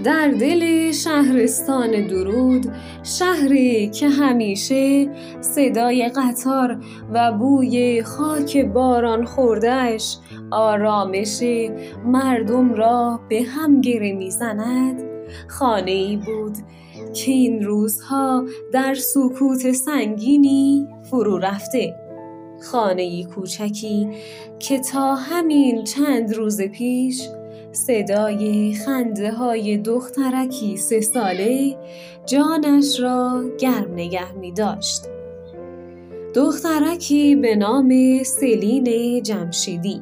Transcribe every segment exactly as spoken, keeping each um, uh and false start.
در دل شهرستان درود، شهری که همیشه صدای قطار و بوی خاک باران خورده‌اش آرامش مردم را به هم گره می‌زند، خانه‌ای بود که این روزها در سکوت سنگینی فرو رفته. خانه‌ای کوچکی که تا همین چند روز پیش صدای خنده های دخترکی سه ساله جانش را گرم نگه می داشت. دخترکی به نام سلین جمشیدی.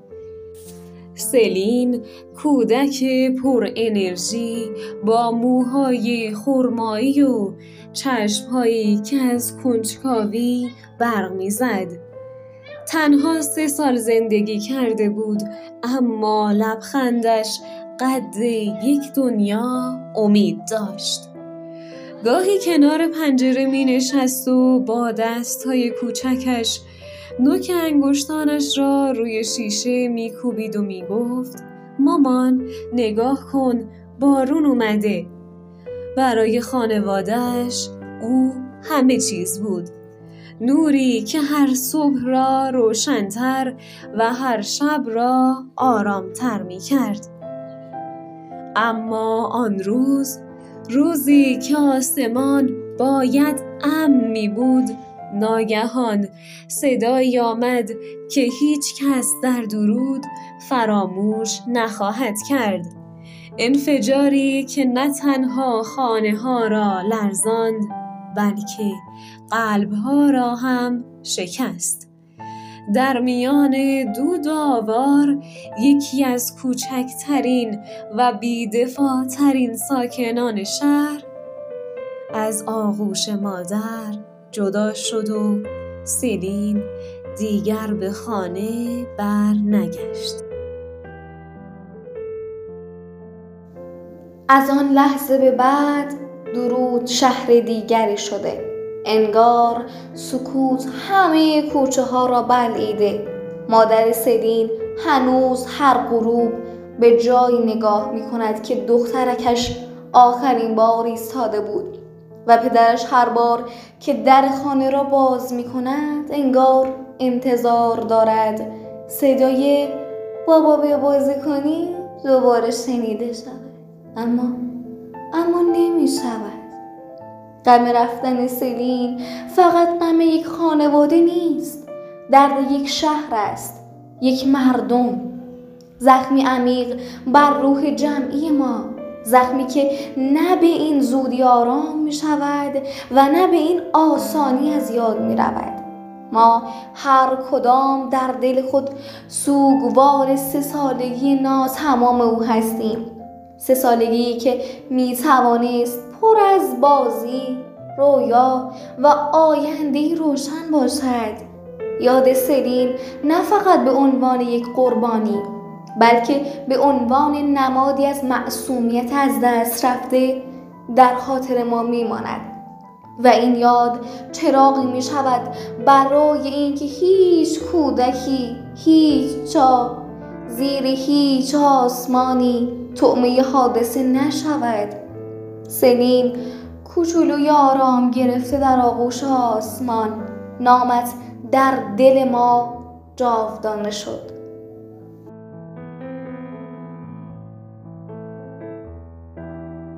سلین کودک پر انرژی با موهای خرمایی و چشمهایی که از کنجکاوی برق می زد. تنها سه سال زندگی کرده بود، اما لبخندش قد یک دنیا امید داشت. گاهی کنار پنجره می نشست و با دستهای کوچکش نوک انگشتانش را روی شیشه می کوبید و می گفت مامان نگاه کن، بارون اومده. برای خانواده‌اش او همه چیز بود. نوری که هر صبح را روشن‌تر و هر شب را آرام‌تر می‌کرد. اما آن روز، روزی که آسمان باید امن می‌بود، ناگهان صدایی آمد که هیچ کس در درود فراموش نخواهد کرد. انفجاری که نه تنها خانه‌ها را لرزاند، بلکه قلب‌ها را هم شکست. در میان دود و آوار یکی از کوچکترین و بی‌دفاع‌ترین ساکنان شهر از آغوش مادر جدا شد و سلین دیگر به خانه بر نگشت. از آن لحظه به بعد درود شهر دیگری شده. انگار سکوت همه کوچه ها را بلعیده. مادر سلین هنوز هر غروب به جایی نگاه می کند که دخترکش آخرین بار ایستاده بود و پدرش هر بار که در خانه را باز می کند انگار انتظار دارد صدای بابا بیا بازی کنی دوباره شنیده شود، اما اما نمی شود. غم رفتن سلین فقط غم یک خانواده نیست، درد یک شهر است، یک مردم. زخمی عمیق بر روح جمعی ما، زخمی که نه به این زودی آرام می شود و نه به این آسانی از یاد می رود. ما هر کدام در دل خود سوگوار سه سالگی ناتمام او هستیم. سه سالگی که می توانست پر از بازی، رویا و آینده‌ای روشن باشد. یاد سلین نه فقط به عنوان یک قربانی، بلکه به عنوان نمادی از معصومیت از دست رفته در خاطر ما میماند و این یاد چراغی می شود برای اینکه هیچ کودکی، هیچ جا، زیر هیچ آسمانی طعمه حادثه نشود. سلین کوچولوی آرام گرفته در آغوش آسمان، نامت در دل ما جاودانه شد.